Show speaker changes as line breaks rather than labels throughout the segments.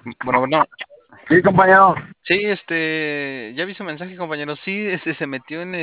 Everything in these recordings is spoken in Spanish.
Bueno, bueno,
Sí, compañero.
sí, ya vi su mensaje, compañero. Sí, se metió en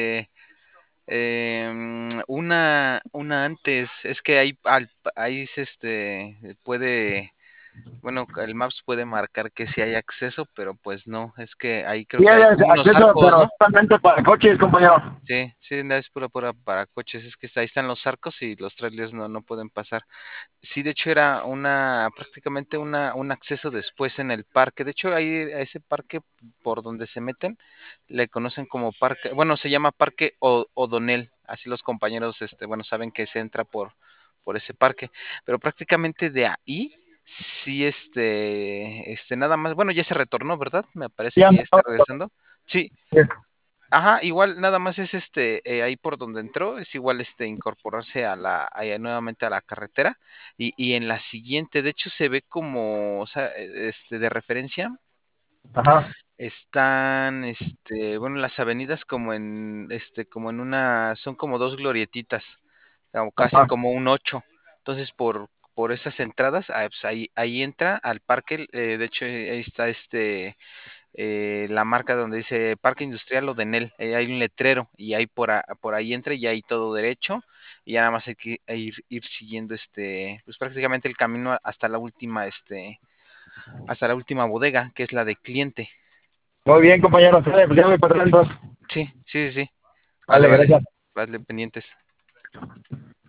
una antes. Es que ahí puede, bueno, el Maps puede marcar que sí hay acceso, pero pues no, es que ahí creo
Sí
que
hay
hay como unos
acceso,
arcos,
pero
¿no?
solamente para coches, compañero.
Sí, sí, no, es pura para coches. Es que ahí están los arcos y los trailers no pueden pasar. Sí, de hecho era prácticamente un acceso después en el parque. De hecho, ahí a ese parque por donde se meten, le conocen como parque, bueno, se llama Parque O'Donnell. Así los compañeros, bueno, saben que se entra por ese parque. Pero prácticamente de ahí, sí, nada más, bueno, ya se retornó, ¿verdad? Me parece
Sí,
que ya está
ando.
regresando. Sí, ajá, igual nada más es ahí por donde entró, es igual incorporarse nuevamente a la carretera y en la siguiente, de hecho se ve como, o sea, de referencia,
Ajá,
están, bueno, las avenidas como en una, son como dos glorietitas, o casi
ajá.
como un ocho. Entonces por esas entradas, pues ahí entra al parque, de hecho ahí está la marca donde dice Parque Industrial Odenel, hay un letrero y ahí por ahí entra y ahí todo derecho y ya nada más hay que ir siguiendo pues prácticamente el camino hasta la última bodega, que es la de cliente.
Muy bien, compañero. Sale, pues ya voy para atrás, entonces.
Sí, sí, sí, sí. Vale,
Vale,
vale.
gracias.
Vale, pendientes.